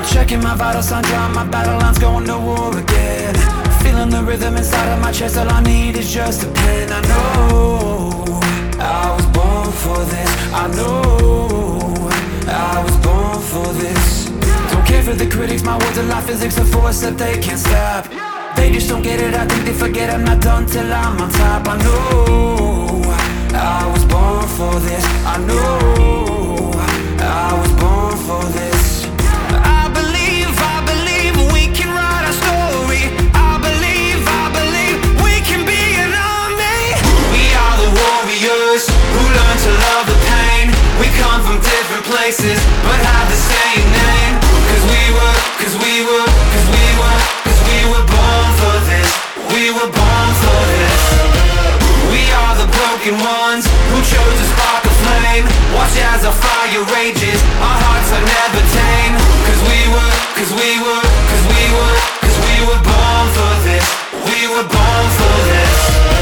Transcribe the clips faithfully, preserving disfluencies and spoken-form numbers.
Checking my vital signs, drawing my battle lines, going to war again. Feeling the rhythm inside of my chest, all I need is just a pen. I know I was born for this. I know I was born for this. Don't care for the critics, my words are like physics, a force that they can't stop. They just don't get it, I think they forget I'm not done till I'm on top. I know I was born for this. I know I was born for this. I believe, I believe we can write our story. I believe, I believe we can be an army. We are the warriors who learn to love the pain. We come from different places but have the same name. Cause we were, cause we were, cause we were, cause we were born for this. We were born for this. We are the broken ones who chose to spark a flame. Watch as our fire rages, our hearts are never tame. Cause we were, cause we were, cause we were, cause we were born for this. We were born for this.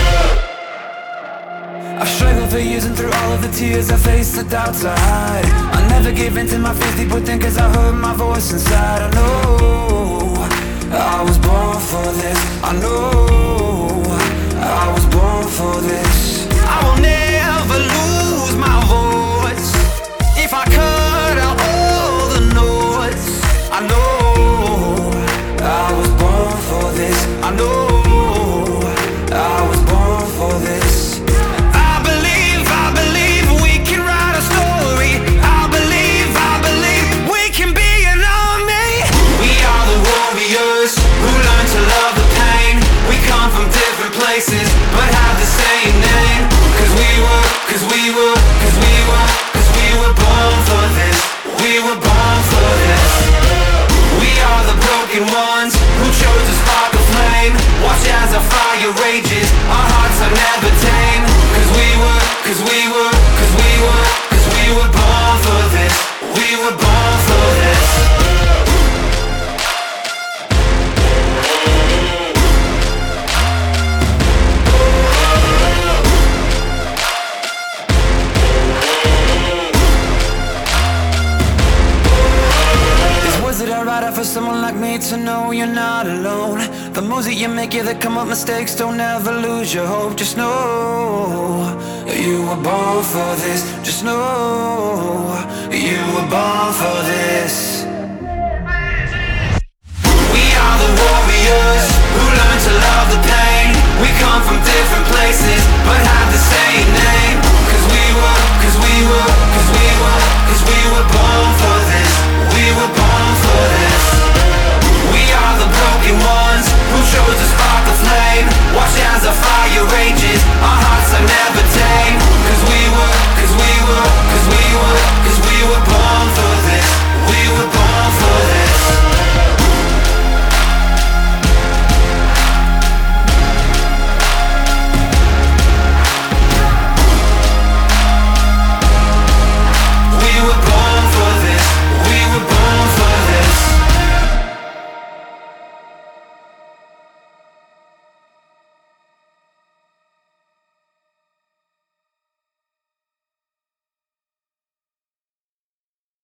I've struggled for years and through all of the tears I faced the doubts I hide. I never gave in to my fears deep within cause I heard my voice inside. I know I was born for this. I know I was born for this. I will never lose my voice if I cut out all the noise. I know I was born for this. I know I was born for this. I believe, I believe we can write a story. I believe, I believe we can be an army. We are the warriors who learn to love the pain. We come from different places but have the same name. Cause we were, cause we were, cause we were, cause we were born for this. We were born for this. We are the broken ones who chose to spark a flame. Watch as our fire rages, our hearts are never tame. Cause we were, cause we were, cause we were, cause we were born for this. We were born for this. For someone like me to know you're not alone. The moves that you make, yeah, that come up mistakes. Don't ever lose your hope. Just know you were born for this. Just know you were born for this.